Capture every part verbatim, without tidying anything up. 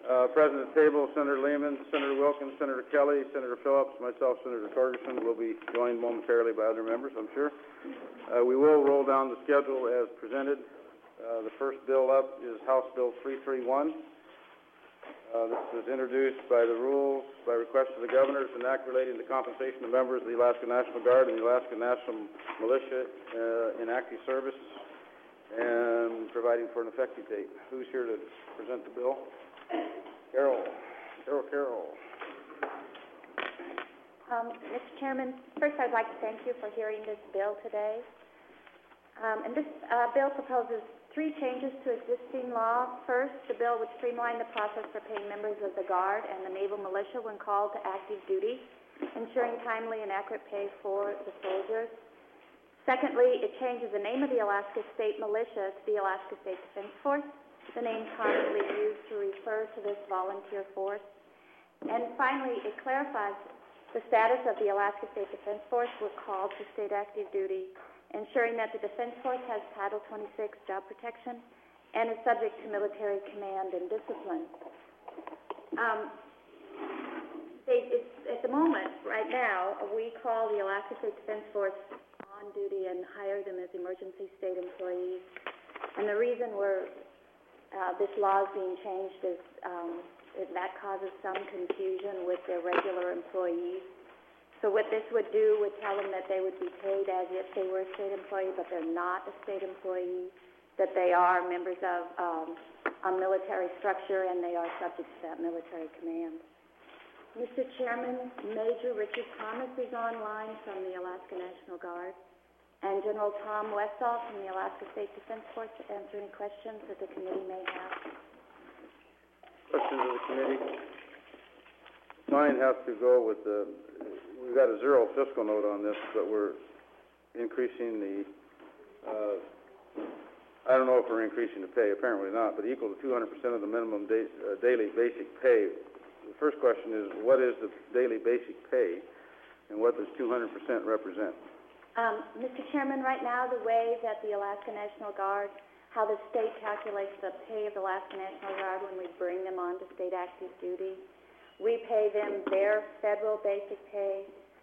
Uh, present at the table, Senator Lehman, Senator Wilkins, Senator Kelly, Senator Phillips, myself, Senator Torgerson will be joined momentarily by other members, I'm sure. Uh, we will roll down the schedule as presented. Uh, the first bill up is House Bill three thirty-one. Uh, this was introduced by the rules by request of the governor. It's an act relating to compensation of members of the Alaska National Guard and the Alaska National Militia uh, in active service and providing for an effective date. Who's here to present the bill? Carol. Carol, Carol. Um, Mister Chairman, first I'd like to thank you for hearing this bill today. Um, and this uh, bill proposes three changes to existing law. First, the bill would streamline the process for paying members of the Guard and the Naval Militia when called to active duty, ensuring timely and accurate pay for the soldiers. Secondly, it changes the name of the Alaska State Militia to the Alaska State Defense Force, the name commonly used to refer to this volunteer force. And finally, it clarifies the status of the Alaska State Defense Force when called to state active duty, ensuring that the Defense Force has Title twenty-six job protection and is subject to military command and discipline. Um, they, it's, at the moment, right now, we call the Alaska State Defense Force on duty and hire them as emergency state employees. And the reason we're, uh, this law is being changed is um, it, that causes some confusion with their regular employees. So what this would do would tell them that they would be paid as if they were a state employee, but they're not a state employee, that they are members of um, a military structure and they are subject to that military command. Mister Chairman, Major Richard Thomas is online from the Alaska National Guard, and General Tom Westall from the Alaska State Defense Force to answer any questions that the committee may have. Questions of the committee? Mine has to go with the, we've got a zero fiscal note on this, but we're increasing the, uh, I don't know if we're increasing the pay, apparently not, but equal to two hundred percent of the minimum day, uh, daily basic pay. The first question is, what is the daily basic pay, and what does two hundred percent represent? Um, Mister Chairman, right now the way that the Alaska National Guard, how the state calculates the pay of the Alaska National Guard when we bring them on to state active duty, we pay them their federal basic pay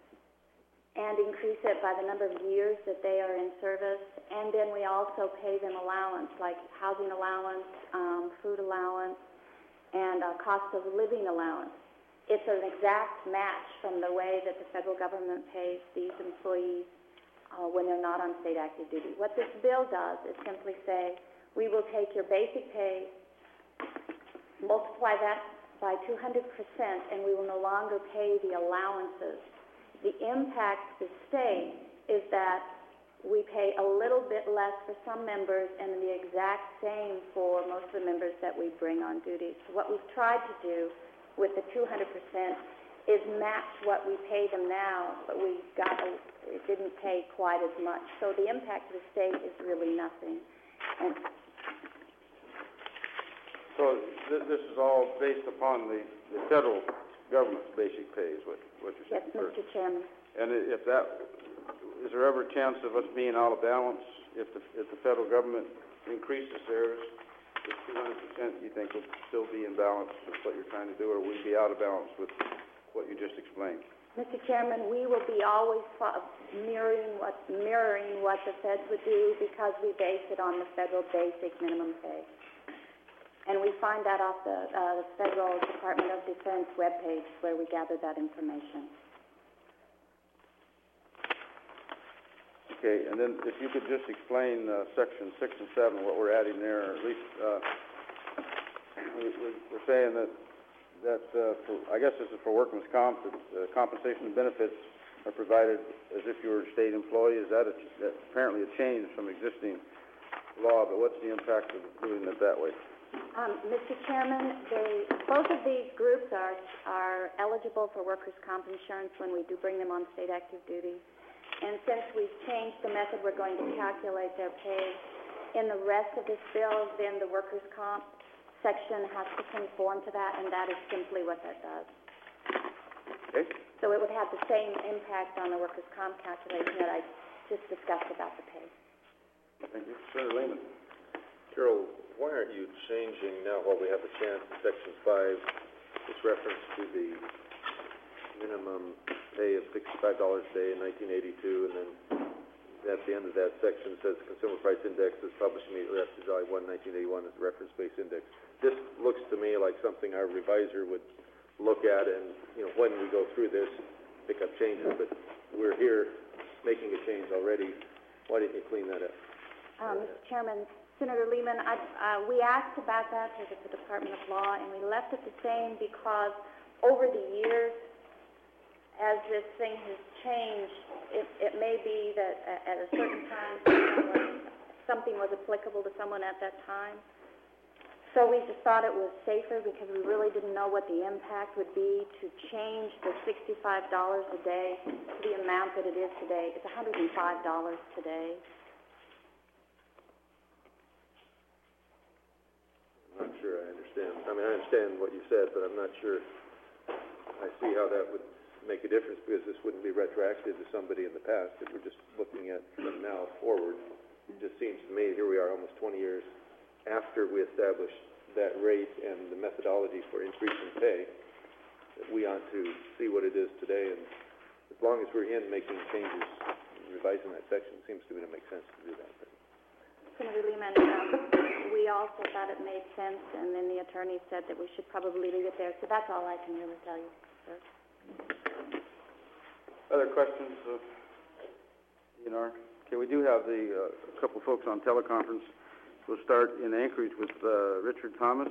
and increase it by the number of years that they are in service, and then we also pay them allowance, like housing allowance, um, food allowance, and uh, cost of living allowance. It's an exact match from the way that the federal government pays these employees uh, when they're not on state active duty. What this bill does is simply say, we will take your basic pay, multiply that by two hundred percent, and we will no longer pay the allowances. The impact to the state is that we pay a little bit less for some members and the exact same for most of the members that we bring on duty. So what we've tried to do with the two hundred percent is match what we pay them now, but we got a, it didn't pay quite as much. So the impact to the state is really nothing. And So th this is all based upon the, the federal government's basic pay, is what, what you're saying? Yes, Mister Chairman. And if that, is there ever a chance of us being out of balance if the, if the federal government increases theirs? This two hundred percent, you think, would still be in balance with what you're trying to do, or would we be out of balance with what you just explained? Mister Chairman, we will be always mirroring what, mirroring what the feds would do because we base it on the federal basic minimum pay. And we find that off the, uh, the Federal Department of Defense webpage where we gather that information. Okay, and then if you could just explain uh, section six and seven, what we're adding there, or at least uh, we, we're saying that, that uh, for, I guess this is for workman's comp, that uh, compensation and benefits are provided as if you were a state employee. Is that, a, that apparently a change from existing law, but what's the impact of doing it that way? Um, Mister Chairman, they, both of these groups are, are eligible for workers' comp insurance when we do bring them on state active duty. And since we've changed the method we're going to calculate their pay, in the rest of this bill, then the workers' comp section has to conform to that, and that is simply what that does. Okay. So it would have the same impact on the workers' comp calculation that I just discussed about the pay. Thank you. Senator Lehman. Carol, why are aren't you changing now while we have a chance in section five, this reference to the minimum pay of sixty-five dollars a day in nineteen eighty-two, and then at the end of that section says Consumer Price Index is published immediately after July first, nineteen eighty-one as a reference-based index. This looks to me like something our reviser would look at and, you know, when we go through this, pick up changes, but we're here making a change already. Why didn't you clean that up? Um, Mister Chairman, Senator Lehman, I, uh, we asked about that to the Department of Law, and we left it the same because over the years, as this thing has changed, it, it may be that at a certain time something was applicable to someone at that time. So we just thought it was safer because we really didn't know what the impact would be to change the sixty-five dollars a day to the amount that it is today. It's one hundred five dollars today. I'm not sure I understand. I mean, I understand what you said, but I'm not sure I see how that would make a difference, because this wouldn't be retroactive to somebody in the past. If we're just looking at from now forward, it just seems to me, here we are almost twenty years after we established that rate and the methodology for increasing pay, that we ought to see what it is today, and as long as we're in making changes, revising that section, it seems to me to make sense to do that. But Senator Lehman, um, we also thought it made sense, and then the attorney said that we should probably leave it there. So that's all I can really tell you, sir. Other questions of D N R? Okay, we do have the, uh, a couple folks on teleconference. We'll start in Anchorage with uh, Richard Thomas.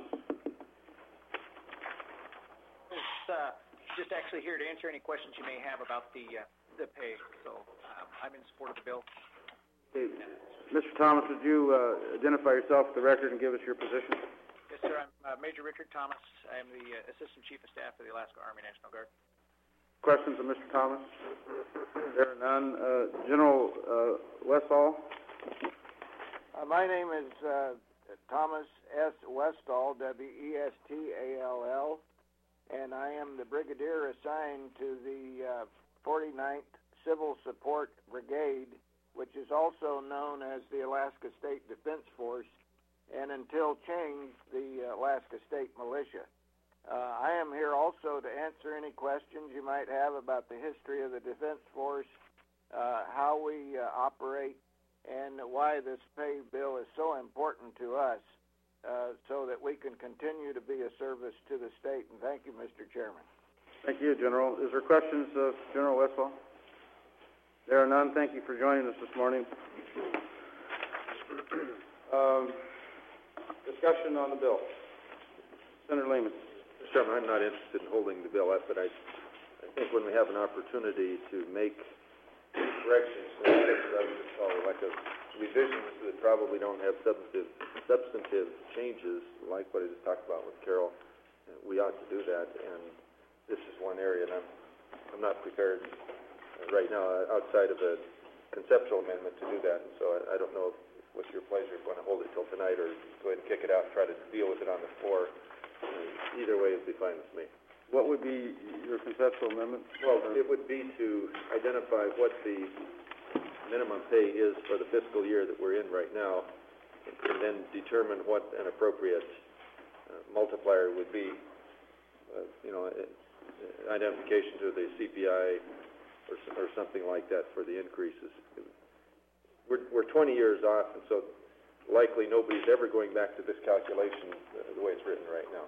It's uh, just actually here to answer any questions you may have about the uh, the pay. So um, I'm in support of the bill. Okay. Mister Thomas, would you uh, identify yourself for the record and give us your position? Yes, sir. I'm uh, Major Richard Thomas. I am the uh, Assistant Chief of Staff of the Alaska Army National Guard. Questions of Mister Thomas? There are none. Uh, General uh, Westall? Uh, my name is uh, Thomas S. Westall, W E S T A L L, and I am the Brigadier assigned to the uh, forty-ninth Civil Support Brigade, which is also known as the Alaska State Defense Force, and until changed, the uh, Alaska State Militia. Uh, I am here also to answer any questions you might have about the history of the Defense Force, uh, how we uh, operate, and why this pay bill is so important to us, uh, so that we can continue to be a service to the state. And thank you, Mister Chairman. Thank you, General. Is there questions of General Westall? There are none. Thank you for joining us this morning. um, discussion on the bill. Senator Lehman. Mister Chairman, I'm not interested in holding the bill up, but I, I think when we have an opportunity to make corrections, uh, I would just call it like a revisions that probably don't have substantive substantive changes, like what I just talked about with Carol. Uh, we ought to do that, and this is one area, and I'm I'm not prepared uh, right now uh, outside of a conceptual amendment to do that. And so I, I don't know if, with your pleasure, if you want to hold it till tonight, or go ahead and kick it out and try to deal with it on the floor. Uh, either way would be fine with me. What would be your conceptual amendment? Well, it would be to identify what the minimum pay is for the fiscal year that we're in right now, and then determine what an appropriate uh, multiplier would be. Uh, you know, uh, identification to the C P I or, or something like that for the increases. We're, we're twenty years off, and so likely nobody's ever going back to this calculation uh, the way it's written right now.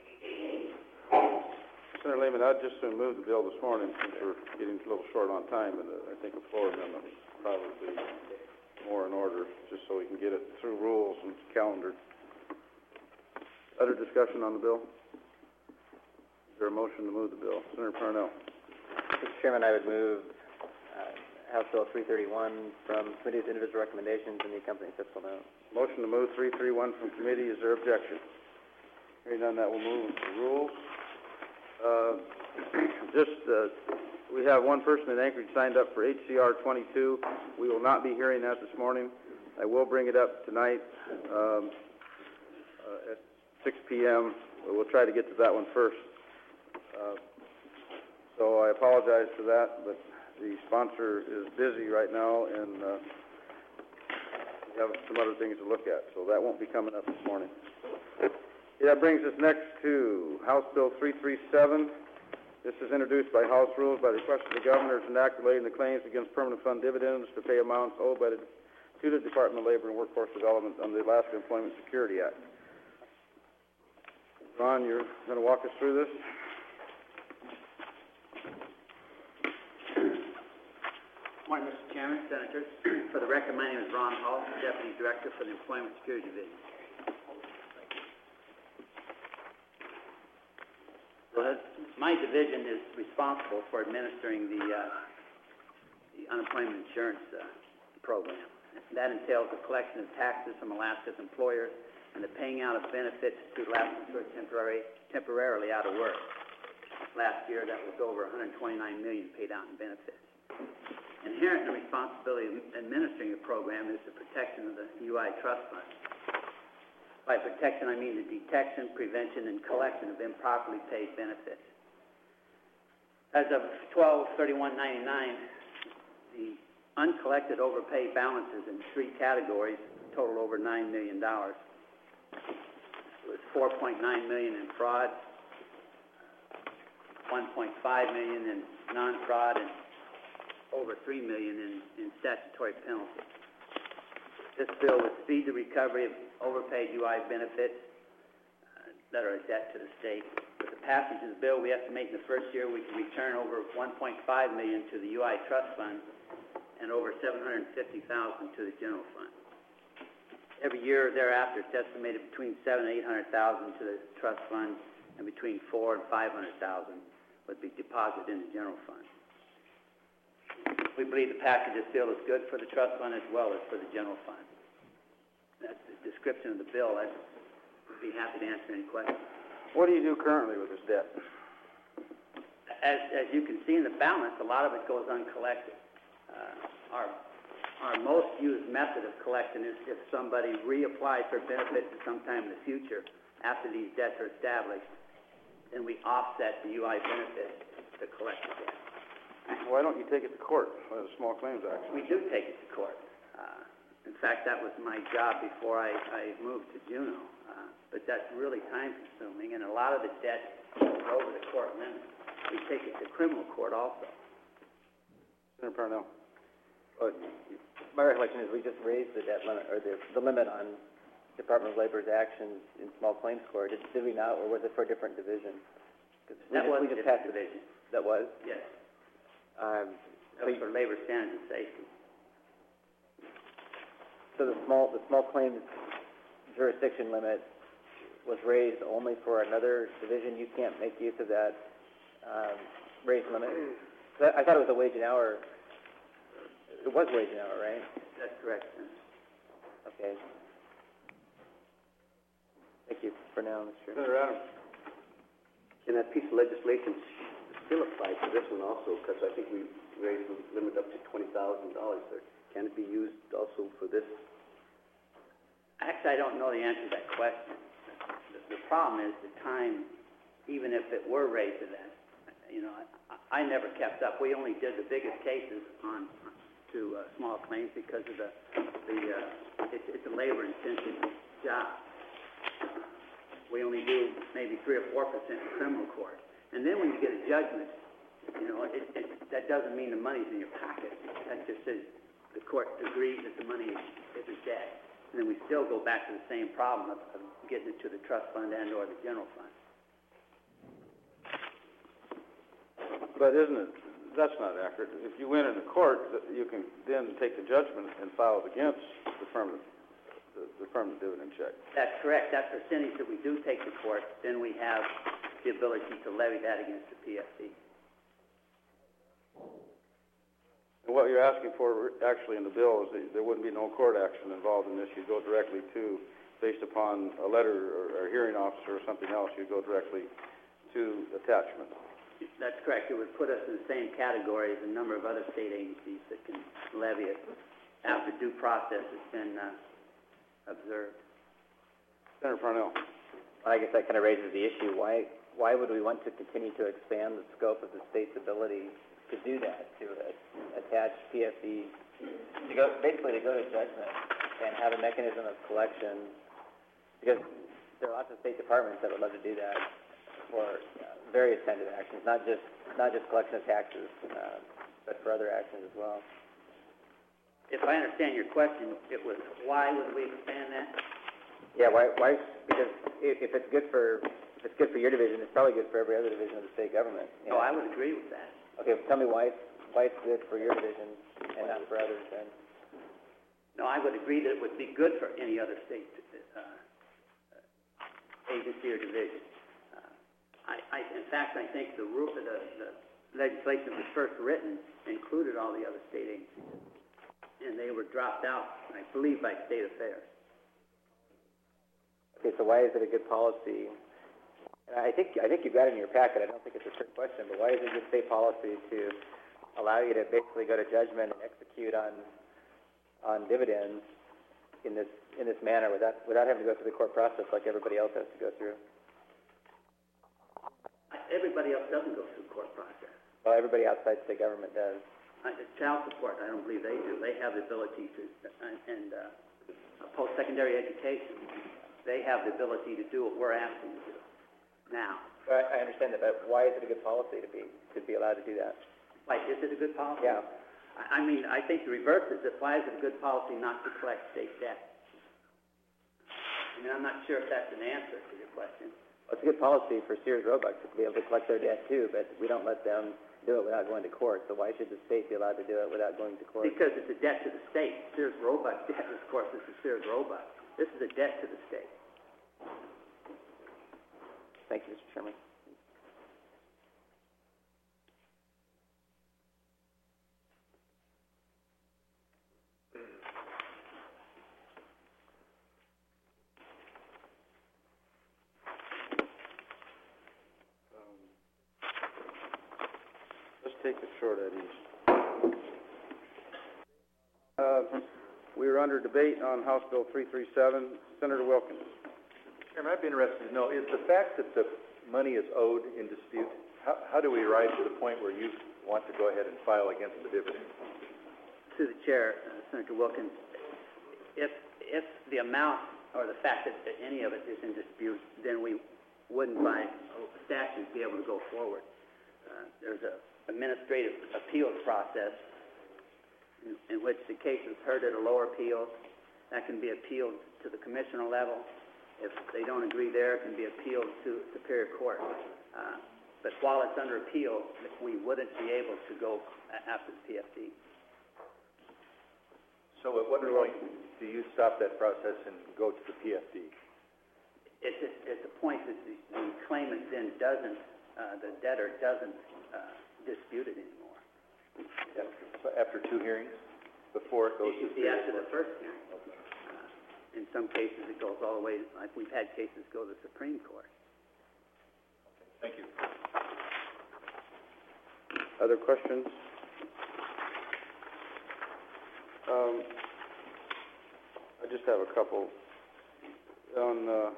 Senator Lehman, I'd just uh, move the bill this morning since we're getting a little short on time, and uh, I think a floor amendment is probably more in order, just so we can get it through rules and calendared. Other discussion on the bill? Is there a motion to move the bill? Senator Parnell. Mister Chairman, I would move uh, House Bill three thirty-one from committee's individual recommendations and the accompanying fiscal note. Motion to move three thirty-one from committee. Is there objection? Hearing none, that will move to rules. Uh, just, uh, we have one person in Anchorage signed up for H C R twenty-two. We will not be hearing that this morning. I will bring it up tonight um, uh, at six p m We'll try to get to that one first. Uh, so I apologize for that, but the sponsor is busy right now, and uh, have some other things to look at, so that won't be coming up this morning. Yeah, that brings us next to House Bill three thirty-seven. This is introduced by House Rules by request of the Governor to enact relating the claims against permanent fund dividends to pay amounts owed by the, to the Department of Labor and Workforce Development under the Alaska Employment Security Act. Ron, you're going to walk us through this? Morning, Mister Chairman, Senators. For the record, my name is Ron Hall, Deputy Director for the Employment Security Division. Go ahead. My division is responsible for administering the, uh, the unemployment insurance, uh, program. That entails the collection of taxes from Alaska's employers and the paying out of benefits to Alaskans who are temporary, temporarily out of work. Last year, that was over one hundred twenty-nine million dollars paid out in benefits. Inherent in the responsibility of administering the program is the protection of the U I Trust Fund. By protection, I mean the detection, prevention, and collection of improperly paid benefits. As of twelve thirty-one ninety-nine, the uncollected overpaid balances in three categories total over nine million dollars. It was four point nine million dollars in fraud, one point five million dollars in non-fraud, and over three million dollars in, in statutory penalties. This bill would speed the recovery of overpaid U I benefits uh, that are a debt to the state. With the passage of the bill, we estimate in the first year we can return over one point five million dollars to the U I Trust Fund and over seven hundred fifty thousand dollars to the General Fund. Every year thereafter, it's estimated between seven and eight hundred thousand dollars to the Trust Fund, and between four and five hundred thousand dollars would be deposited in the General Fund. We believe the package of this bill is good for the Trust Fund as well as for the General Fund. That's the description of the bill. I'd be happy to answer any questions. What do you do currently with this debt? As, as you can see in the balance, a lot of it goes uncollected. Uh, our, our most used method of collection is if somebody reapplies for benefits at some time in the future after these debts are established, then we offset the U I benefit to collect the debt. Why don't you take it to court, uh, the Small Claims Act? We do take it to court. Uh, in fact, that was my job before I, I moved to Juneau. Uh, but that's really time-consuming, and a lot of the debt goes over the court limit. We take it to criminal court also. Senator Parnell. Well, my recollection is we just raised the debt limit, or the, the limit on Department of Labor's actions in small claims court. Did, did we not, or was it for a different division? That was we a just different passed division. It. That was? Yes. Um, That was for labor standards and safety. So the small, the small claims jurisdiction limit was raised only for another division? You can't make use of that, um, raised limit? So I thought it was a wage an hour. It was wage an hour, right? That's correct, sir. Okay. Thank you for now, Mister Chairman. Senator Adams. Can that piece of legislation still apply to this one also? Because I think we raised the limit up to twenty thousand dollars there. Can it be used also for this? Actually, I don't know the answer to that question. The, the problem is the time, even if it were raised to that, you know, I, I never kept up. We only did the biggest cases on, to uh, small claims because of the, the uh, it's, it's a labor-intensive job. We only do maybe three or four percent in criminal court. And then when you get a judgment, you know, it, it, that doesn't mean the money's in your pocket. That just says the court agrees that the money is a debt. And then we still go back to the same problem of, of getting it to the trust fund and or the general fund. But isn't it, that's not accurate. If you win in the court, you can then take the judgment and file it against the permanent, the, the permanent dividend check. That's correct. That percentage that we do take to court, then we have the ability to levy that against the P F C. And what you're asking for actually in the bill is that there wouldn't be no court action involved in this. You'd go directly to, based upon a letter or, or a hearing officer or something else, you'd go directly to attachment. That's correct. It would put us in the same category as a number of other state agencies that can levy it after due process has been uh, observed. Senator Parnell. I guess that kind of raises the issue. Why, why would we want to continue to expand the scope of the state's ability to do that, to uh, attach P F D, to go, basically to go to judgment and have a mechanism of collection, because there are lots of state departments that would love to do that for uh, various kinds of actions, not just, not just collection of taxes, uh, but for other actions as well. If I understand your question, it was, why would we expand that? Yeah, why, why, because if, if it's good for, if it's good for your division, it's probably good for every other division of the state government. you Oh, know? I would agree with that. Okay, tell me why, it's- why it's good for your division and not for others then. No, I would agree that it would be good for any other state, uh, agency or division. Uh, I, I, in fact, I think the rule, the, the legislation was first written included all the other state agencies, and they were dropped out, I believe, by state affairs. Okay, so why is it a good policy? And I think, I think you've got it in your packet, I don't think it's a trick question, but why is it good state policy to allow you to basically go to judgment and execute on, on dividends in this, in this manner without, without having to go through the court process like everybody else has to go through? Everybody else doesn't go through the court process. Well, everybody outside state government does. Uh, child support, I don't believe they do. They have the ability to, and, and uh, post-secondary education, they have the ability to do what we're asking to do now. I, I understand that, but why is it a good policy to be, to be allowed to do that? Like, is it a good policy? Yeah. I, I mean, I think the reverse is that why is it a good policy not to collect state debt? I mean, I'm not sure if that's an answer to your question. Well, it's a good policy for Sears Roebuck to be able to collect their debt too, but we don't let them do it without going to court. So why should the state be allowed to do it without going to court? Because it's a debt to the state. Sears Roebuck debt, of course, this is Sears Roebuck. This is a debt to the state. Thank you, Mister Chairman. Let's take it short at ease. Uh, we are under debate on House Bill three thirty-seven. Senator Wilkins. Chairman, I'd be interested to know, is the fact that the money is owed in dispute, how, how do we rise to the point where you want to go ahead and file against the dividend? To the chair, uh, Senator Wilkins, if, if the amount or the fact that any of it is in dispute, then we wouldn't by statute be able to go forward. Uh, there's a administrative appeals process in, in which the case is heard at a lower appeal. That can be appealed to the commissioner level. If they don't agree there, it can be appealed to Superior Court. Uh, but while it's under appeal, we wouldn't be able to go a- after the P F D. So at what point do you stop that process and go to the P F D? It's at, at the point that the, the claimant then doesn't, uh, the debtor doesn't uh, dispute it anymore. So after two hearings, before it goes to It should be Superior after the Court? first hearing. Uh, in some cases, it goes all the way, like we've had cases go to the Supreme Court. Thank you. Other questions? Um, I just have a couple. On, uh,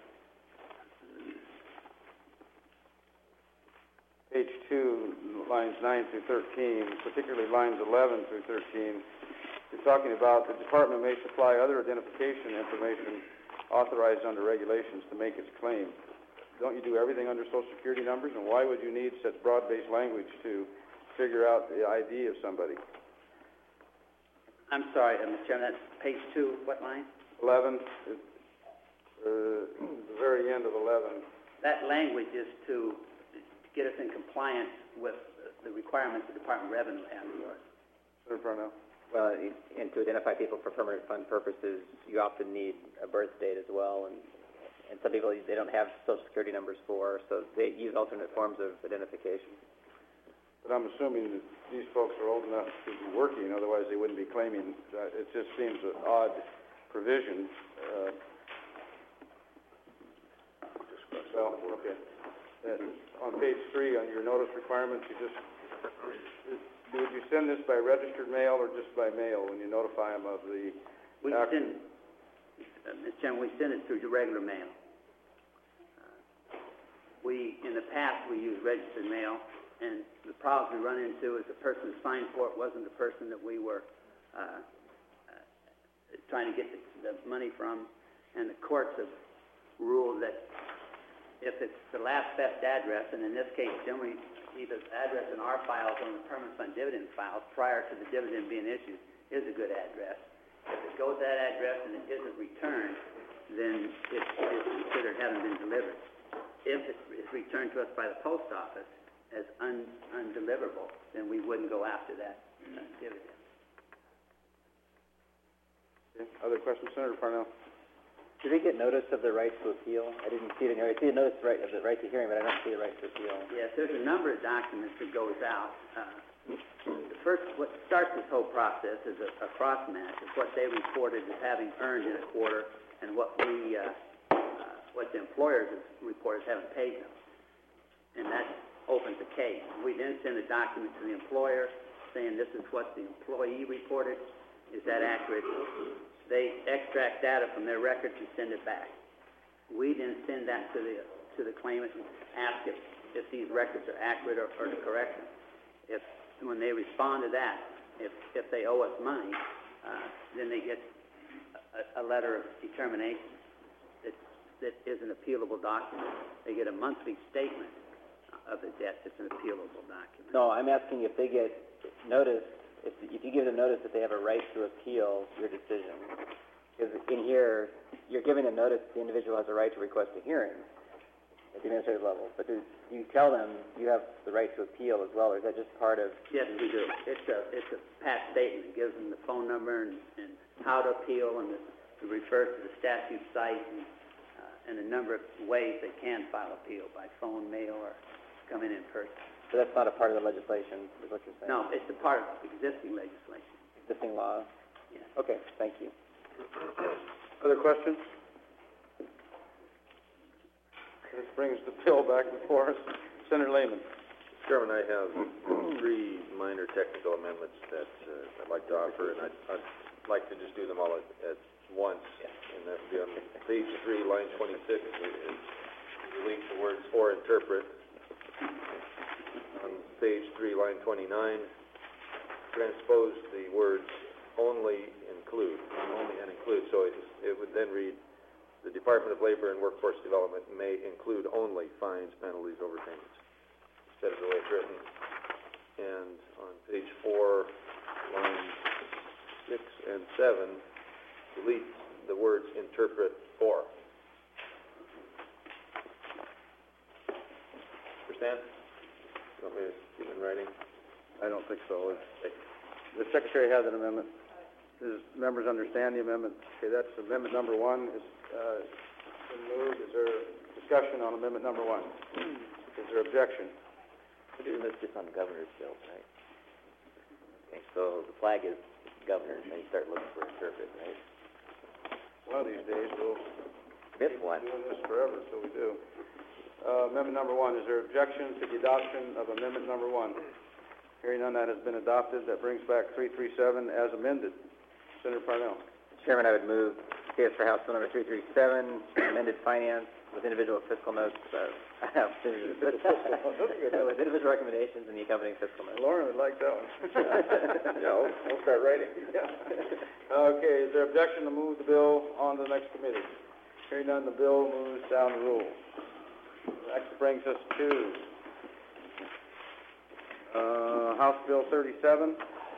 page two, lines nine through thirteen, particularly lines eleven through thirteen, you're talking about the department may supply other identification information authorized under regulations to make its claim. Don't you do everything under Social Security numbers? And why would you need such broad-based language to figure out the I D of somebody? I'm sorry, uh, Mister Chairman, that's page two, what line? Eleven, uh, the very end of eleven. That language is to get us in compliance with the requirements the Department of Revenue has for us. Senator Parnell. Well, and to identify people for permanent fund purposes, you often need a birth date as well, and, and some people, they don't have Social Security numbers for, so they use alternate forms of identification. But I'm assuming that these folks are old enough to be working, otherwise they wouldn't be claiming. Uh, it just seems an odd provision. Uh, well, okay. Uh, on page three, on your notice requirements, you just, would you send this by registered mail or just by mail when you notify them of the We action? send, uh, Mister Chairman, we send it through the regular mail. Uh, we, in the past, we used registered mail, and the problems we run into is the person who signed for it wasn't the person that we were uh, uh, trying to get the, the money from, and the courts have ruled that if it's the last best address, and in this case, generally, either the address in our files or in the permanent fund dividend files prior to the dividend being issued is a good address. If it goes to that address and it isn't returned, then it's, it's considered having been delivered. If it's returned to us by the post office as un, undeliverable, then we wouldn't go after that uh, dividend. Okay. Other questions, Senator Parnell? Do they get notice of the right to appeal? I didn't see it in here. I see a notice right, of the right to hearing, but I don't see a right to appeal. Yes, there's a number of documents that goes out. Uh, the first, what starts this whole process is a, a cross match of what they reported as having earned in a quarter and what we, uh, uh, what the employers have reported as having paid them. And that opens the case. We then send a document to the employer saying this is what the employee reported. Is that accurate? They extract data from their records and send it back. We then send that to the to the claimant and ask if, if these records are accurate or, or to correct them. If when they respond to that, if if they owe us money, uh, then they get a, a letter of determination that that is an appealable document. They get a monthly statement of the debt that's an appealable document. No, I'm asking if they get notice. If, if you give them notice that they have a right to appeal your decision, because in here, you're giving them notice that the individual has a right to request a hearing at the administrative level, but do you tell them you have the right to appeal as well, or is that just part of? Yes, we do. It's a, it's a pat statement. It gives them the phone number and, and how to appeal, and it refers to the statute site and, uh, and a number of ways they can file appeal, by phone, mail, or come in in person. So that's not a part of the legislation, is what you're saying? No, it's a part of existing legislation. Existing law? Yes. Okay, thank you. Other questions? This brings the bill back before us. Senator Lehman. Chairman, I have three minor technical amendments that uh, I'd like to offer, and I'd, I'd like to just do them all at, at once. And that would be on page three, line twenty-six, is delete the words "or interpret." On page three, line twenty-nine, transpose the words "only include," only and include, so it, it would then read, "The Department of Labor and Workforce Development may include only fines, penalties, overpayments," instead of the way it's written. And on page four, lines six and seven, delete the words "interpret" or. Understand? You want me to keep it in writing? I don't think so. It's, the Secretary has an amendment. Does members understand the amendment? Okay, that's amendment number one. Is, uh, been moved. Is there discussion on amendment number one? Is there objection? That's just on the governor's bill, right? Okay, so the flag is governor, and then you start looking for interpret, right? One of these days, we'll This keep one. doing this forever, so we do. Uh, amendment number one, is there objection to the adoption of amendment number one? Hearing none, that has been adopted. That brings back three three seven as amended. Senator Parnell. Chairman, I would move case for House Bill number three three seven, amended finance with individual fiscal notes, uh, with individual recommendations and the accompanying fiscal notes. Lauren would like that one. Yeah, I'll, I'll start writing. Yeah. Okay, is there objection to move the bill on to the next committee? Hearing none, the bill moves down the rule. Next brings us to, uh, House Bill thirty-seven.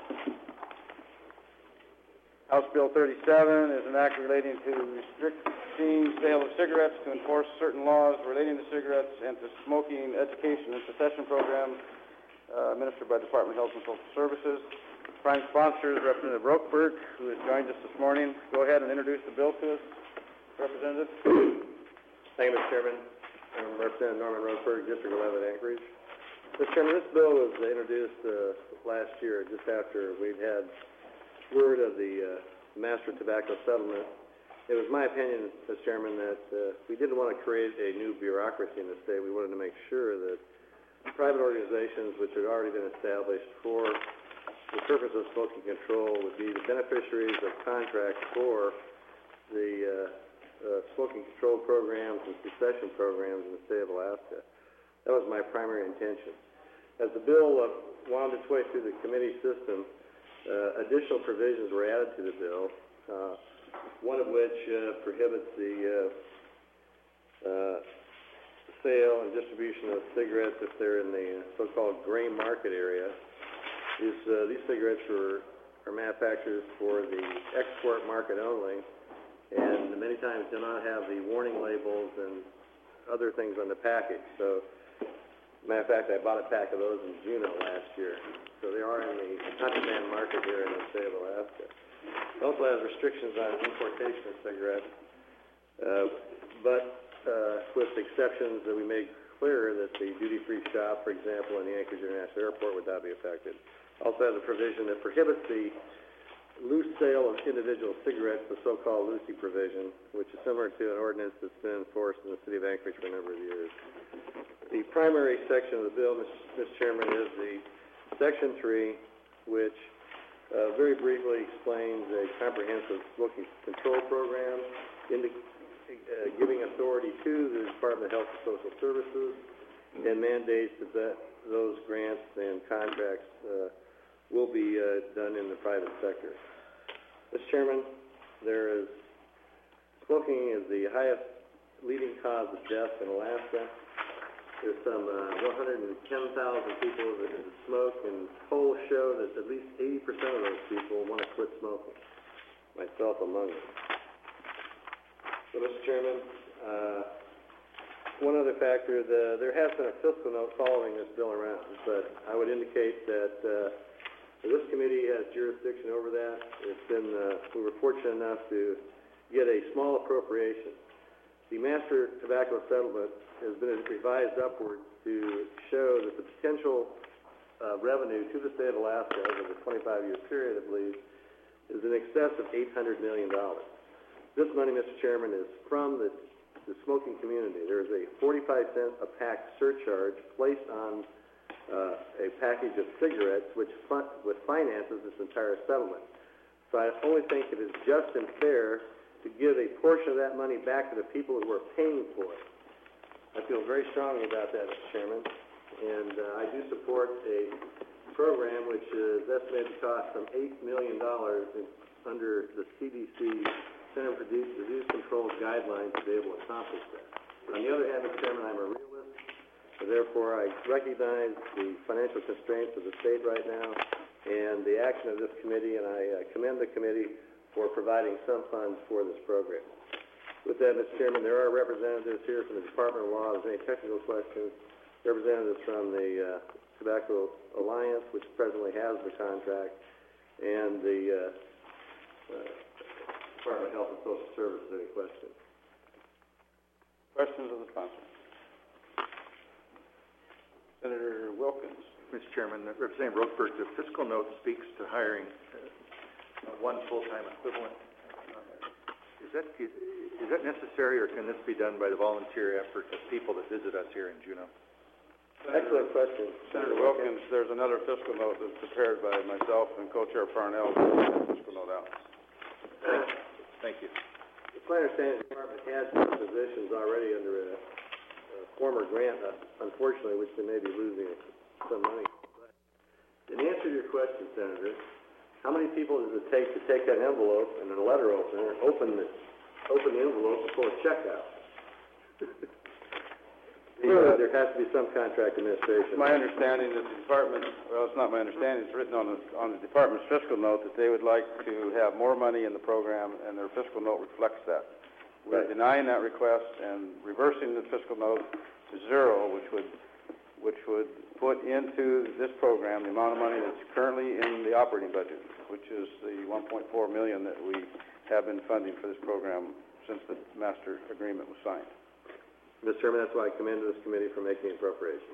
House Bill thirty-seven is an act relating to restricting sale of cigarettes, to enforce certain laws relating to cigarettes, and to smoking education and secession program, uh, administered by Department of Health and Social Services. Prime sponsor is Representative Rokeberg, who has joined us this morning. Go ahead and introduce the bill to us, Representative. Thank you, Mister Chairman. I'm Representative Norman Roseberg, District eleven, Anchorage. Mister Chairman, this bill was introduced uh, last year, just after we'd had word of the uh, master tobacco settlement. It was my opinion, Mister Chairman, that uh, we didn't want to create a new bureaucracy in the state. We wanted to make sure that private organizations, which had already been established for the purpose of smoking control, would be the beneficiaries of contracts for the uh, Uh, smoking control programs and secession programs in the state of Alaska. That was my primary intention. As the bill uh, wound its way through the committee system, uh, additional provisions were added to the bill uh, one of which, uh, prohibits the, uh, uh, sale and distribution of cigarettes if they're in the so-called gray market area. These, uh, these cigarettes are, are manufactured for the export market only, and many times do not have the warning labels and other things on the package. So, matter of fact, I bought a pack of those in Juneau last year. So they are in the contraband market here in the state of Alaska. It also has restrictions on importation of cigarettes, uh, but uh, with exceptions that we make clear that the duty-free shop, for example, in the Anchorage International Airport would not be affected. Also has a provision that prohibits the loose sale of individual cigarettes, the so-called Lucy provision, which is similar to an ordinance that's been enforced in the city of Anchorage for a number of years. The primary section of the bill, Mister Chairman, is the Section three, which uh, very briefly explains a comprehensive smoking control program, indi- uh, giving authority to the Department of Health and Social Services, and mandates that, that those grants and contracts uh, will be uh, done in the private sector. Mister Chairman, there is, smoking is the highest leading cause of death in Alaska. There's some uh, one hundred ten thousand people that smoke, and polls show that at least eighty percent of those people want to quit smoking, myself among them. So, Mister Chairman, uh, one other factor, the, there has been a fiscal note following this bill around, but I would indicate that uh, this committee has jurisdiction over that. It's been, uh, we were fortunate enough to get a small appropriation. The master tobacco settlement has been revised upwards to show that the potential uh, revenue to the state of Alaska over the twenty-five year period, I believe, is in excess of eight hundred million dollars. This money, Mister Chairman, is from the, the smoking community. There is a forty-five cent a pack surcharge placed on uh, a package of cigarettes, which, fun- which finances this entire settlement. So I only think it is just and fair to give a portion of that money back to the people who are paying for it. I feel very strongly about that, Mister Chairman, and uh, I do support a program which is estimated to cost some eight million dollars under the C D C, Center for Disease Control guidelines to be able to accomplish that. On the other hand, Mister Chairman, I'm a realist, and therefore I recognize the financial constraints of the state right now and the action of this committee, and I uh, commend the committee for providing some funds for this program. With that, Mister Chairman, there are representatives here from the Department of Law. If there's any technical questions, representatives from the uh, Tobacco Alliance, which presently has the contract, and the uh, uh, Department of Health and Social Services. Any questions? Questions of the sponsor? Senator Wilkins. Mister Chairman, Representative Roseburg, the fiscal note speaks to hiring uh, one full-time equivalent. Uh, is that is, is that necessary, or can this be done by the volunteer effort of people that visit us here in Juneau? Excellent question. Senator Wilkins, there's another fiscal note that's prepared by myself and Co-Chair Parnell to get that fiscal note out. Thank you. It's my understanding the department has some positions already under a, a former grant, uh, unfortunately, which they may be losing some money. But in answer to your question, Senator, how many people does it take to take that envelope and a letter opener, open the, open the envelope and pull a check out? Because there has to be some contract administration. My understanding that the department, well, it's not my understanding, it's written on the, on the department's fiscal note that they would like to have more money in the program, and their fiscal note reflects that. We're Right. denying that request and reversing the fiscal note to zero, which would, which would put into this program the amount of money that's currently in the operating budget, which is the one point four million dollars that we have been funding for this program since the master agreement was signed. Mister Chairman, that's why I commend this committee for making the appropriation.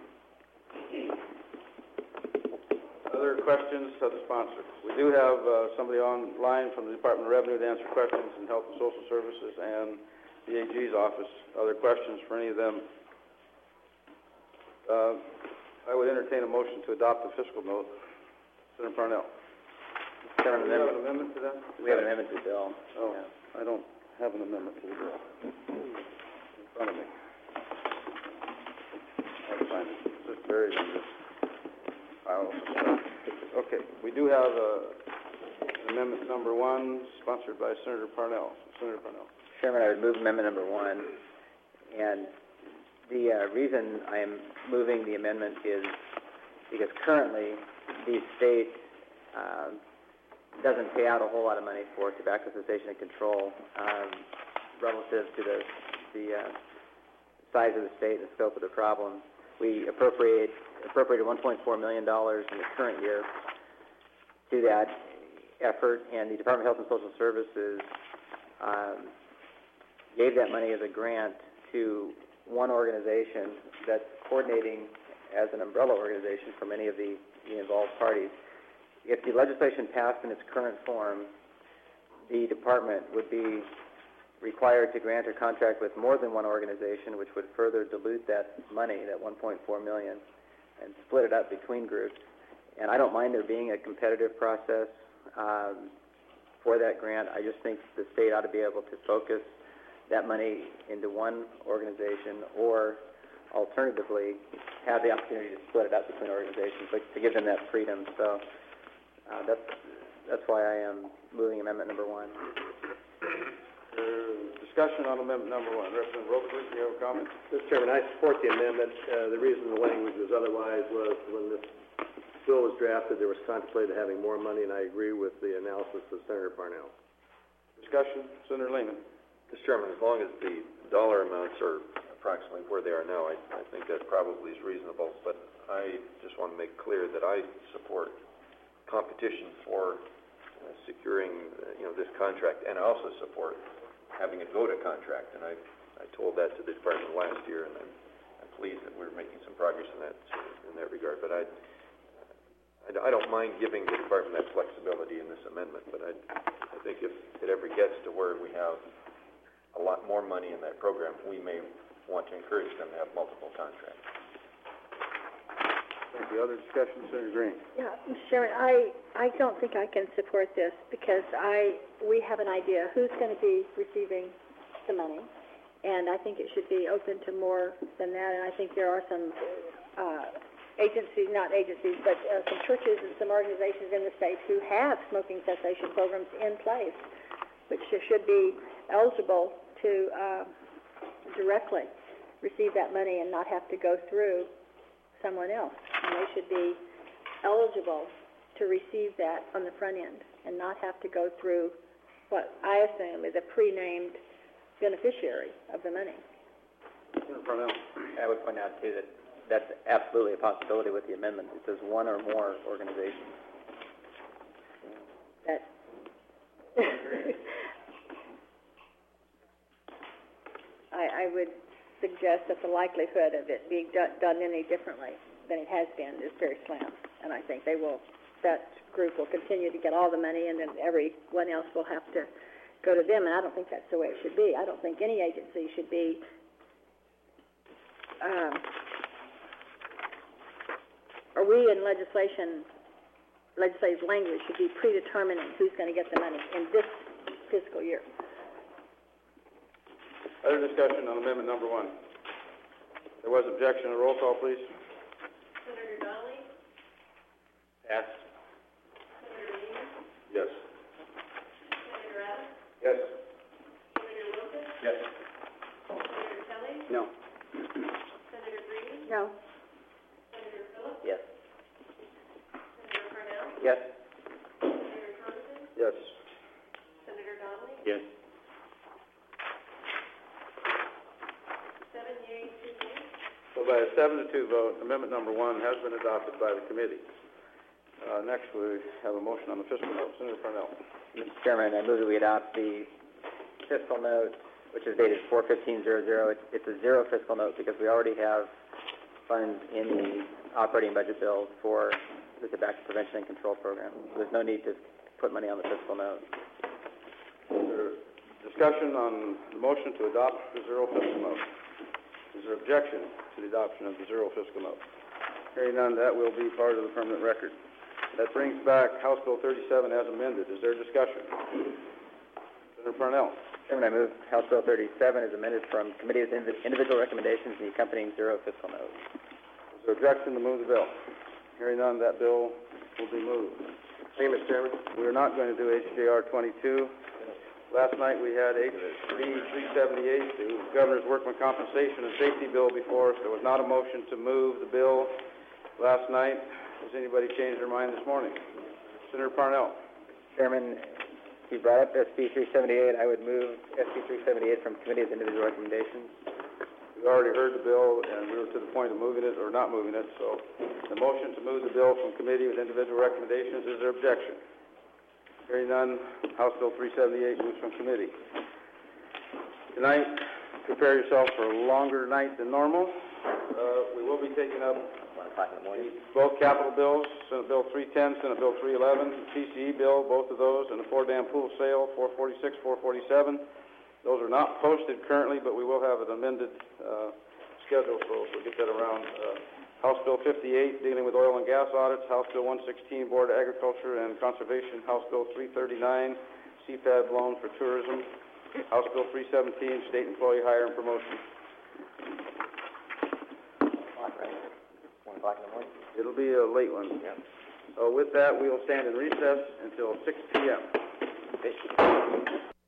Other questions of the sponsor? We do have uh, somebody online from the Department of Revenue to answer questions in Health and Social Services and the A G's office. Other questions for any of them? Uh, I would entertain a motion to adopt the fiscal note. Senator Parnell. Can I Do we have an amendment to that? We have an amendment to the bill. Oh, Yeah. I don't have an amendment to the bill in front of me. I'll find it. It's just buried in this pile of stuff. Okay, we do have a, an amendment number one, sponsored by Senator Parnell. Senator Parnell. Chairman, I would move amendment number one, and the, uh, reason I am moving the amendment is because currently the state, um, doesn't pay out a whole lot of money for tobacco cessation and control, um, relative to the, the, uh, size of the state and the scope of the problem. We appropriate, appropriated one point four million dollars in the current year to that effort, and the Department of Health and Social Services, um, gave that money as a grant to one organization that's coordinating as an umbrella organization for many of the, the involved parties. If the legislation passed in its current form, the department would be required to grant or contract with more than one organization, which would further dilute that money, that one point four million, and split it up between groups. And I don't mind there being a competitive process um, for that grant. I just think the state ought to be able to focus that money into one organization, or alternatively have the opportunity to split it up between organizations, but to give them that freedom. So uh, that's that's why I am moving amendment number one. Uh, discussion on amendment number one. Representative Roper, do you have a comment? Mister Chairman, I support the amendment. Uh, the reason the language was otherwise was when this bill was drafted, there was contemplated having more money, and I agree with the analysis of Senator Parnell. Discussion, Senator Lehman. Mister Chairman, as long as the dollar amounts are approximately where they are now, I, I think that probably is reasonable, but I just want to make clear that I support competition for uh, securing, uh, you know, this contract, and I also support having it go to contract, and I, I told that to the department last year, and I'm, I'm pleased that we're making some progress in that, in that regard, but I, I, I don't mind giving the department that flexibility in this amendment, but I, I think if it ever gets to where we have a lot more money in that program, we may want to encourage them to have multiple contracts. Thank you. Other discussion, Senator Green. Yeah, Mister Chairman, I, I don't think I can support this because I, we have an idea who's going to be receiving the money, and I think it should be open to more than that, and I think there are some, uh, agencies, not agencies, but, uh, some churches and some organizations in the state who have smoking cessation programs in place, which should be eligible to, uh, directly receive that money and not have to go through someone else. And they should be eligible to receive that on the front end and not have to go through what I assume is a pre-named beneficiary of the money. Senator Parnell. I would point out, too, that that's absolutely a possibility with the amendment. It says one or more organizations. That I, I would suggest that the likelihood of it being do, done any differently than it has been is very slim. And I think they will, that group will continue to get all the money, and then everyone else will have to go to them. And I don't think that's the way it should be. I don't think any agency should be um, or we in legislation, legislative language should be predetermining who's going to get the money in this fiscal year. Other discussion on amendment number one. There was objection. A roll call, please. Senator Donnelly? Yes. Senator Lehman? Yes. Senator Adams? Yes. Senator Wilson? Yes. Senator Kelly? No. Senator Green? No. Senator Phillips? Yes. Senator Parnell? Yes. Senator Thompson? Yes. Senator Donnelly? Yes. Seven yeas, two nays. So by a seven to two vote, amendment number one has been adopted by the committee. Uh, next, we have a motion on the fiscal note. Senator Parnell. Mister Chairman, I move that we adopt the fiscal note, which is dated four fifteen zero zero. It's, it's a zero fiscal note because we already have funds in the operating budget bill for the tobacco prevention and control program. There's no need to put money on the fiscal note. Is there discussion on the motion to adopt the zero fiscal note? Is there objection to the adoption of the zero fiscal note? Hearing none, that will be part of the permanent record. That brings back House Bill thirty-seven as amended. Is there discussion? Senator Parnell. Chairman, I move House Bill thirty-seven is amended from committee with individual recommendations and the accompanying zero fiscal note. Is there objection to move the bill? Hearing none, that bill will be moved. Thank you, Mister Chairman. We're not going to do H J R twenty-two. Last night, we had H B three seventy-eight, the Governor's Workman Compensation and Safety Bill before us. There was not a motion to move the bill last night. Has anybody changed their mind this morning? Senator Parnell. Chairman, you brought up S B three seventy-eight, I would move S B three seventy-eight from committee as individual recommendations. We already heard the bill, and we were to the point of moving it or not moving it, so the motion to move the bill from committee with individual recommendations, is there objection? Hearing none, House Bill three seventy-eight moves from committee. Tonight, prepare yourself for a longer night than normal. Uh, we will be taking up One o'clock in the morning. both capital bills, Senate Bill three ten, Senate Bill three eleven, T C E bill, both of those, and the four-dam pool sale, four forty-six, four forty-seven. Those are not posted currently, but we will have an amended, uh, schedule, so we'll get that around. Uh, House Bill fifty-eight, dealing with oil and gas audits, House Bill one sixteen, Board of Agriculture and Conservation, House Bill three thirty-nine, C FAB loan for tourism, House Bill three seventeen, state employee hire and promotion. One o'clock, right? One o'clock in the morning? It'll be a late one. Yeah. So with that, we will stand in recess until six P M